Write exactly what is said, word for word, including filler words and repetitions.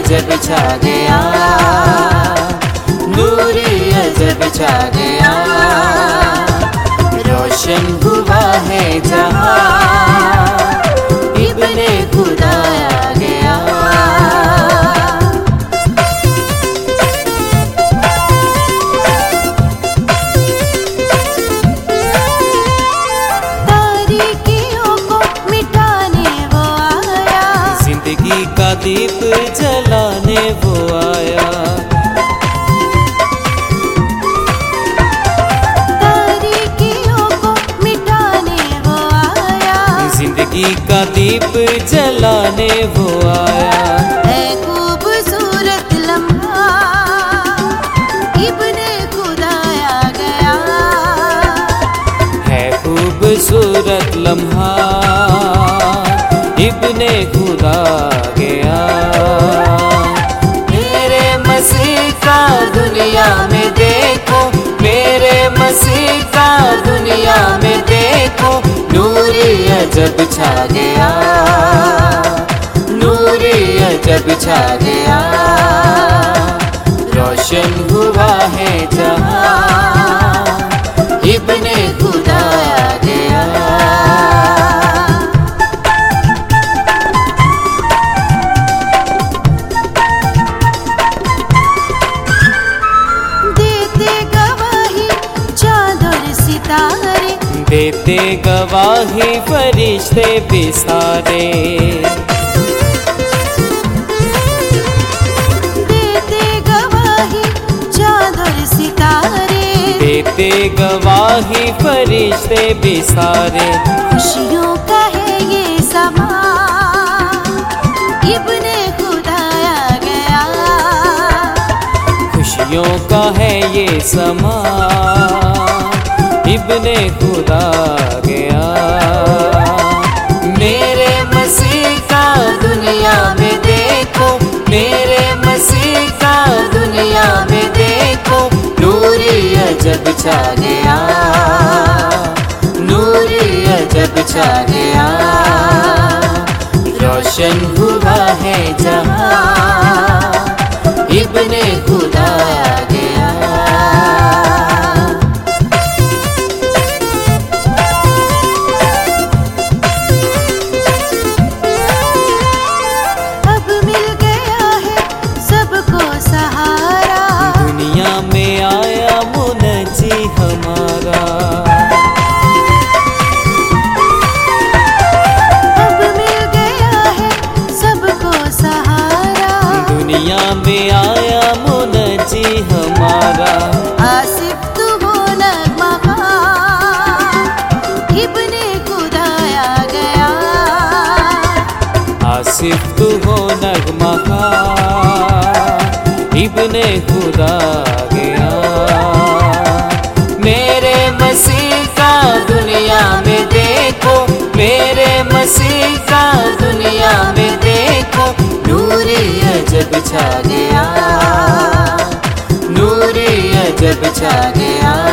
अजब छा गया, नूरी अजब छा गया, रोशन हुआ है जहां, इब्ने खुदा आ गया। तारीकियों को मिटाने वो आया, जिंदगी का दीप जलाने वो आया, तारीकियों को मिटाने वो आया, जिंदगी का दीप जलाने वो आया। है खूबसूरत लम्हा, इब्ने खुदा आ गया, है खूबसूरत लम्हा, इब्ने खुदा गया। मेरे मसीह का दुनिया में देखो, मेरे मसीह का दुनिया में देखो, नूरी अजब छा गया, नूरी अजब छा गया, रोशन हुआ है जहां, इब्ने खुदा आ गया। देते गवाही चाँद और सितारे, देते गवाही फरिश्ते भी सारे, देते गवाही चाँद और सितारे, देते गवाही फरिश्ते भी सारे, खुशियों का है ये समा, इब्ने खुदा आ गया, खुशियों का है ये समा, इब्ने खुदा गया। मेरे मसीह का दुनिया में देखो, मेरे मसीह का दुनिया में देखो, नूरी अजब छा गया, नूरी अजब छा गया, रोशन हुआ है जहां, इब्ने खुदा आ गया। अब मिल गया है सबको सहारा, दुनिया में आया मुनजी हमारा, अब मिल गया है सबको सहारा, दुनिया में आया मुनजी हमारा, आसिफ तू हो नगमा, इब्ने खुदा आ गया, आसिफ तू हो नगमा का, इब्ने खुदा गया। मेरे मसीह का दुनिया में देखो, मेरे मसीह का दुनिया में देखो, नूरी अजब छा गया, नूरी अजब छा गया,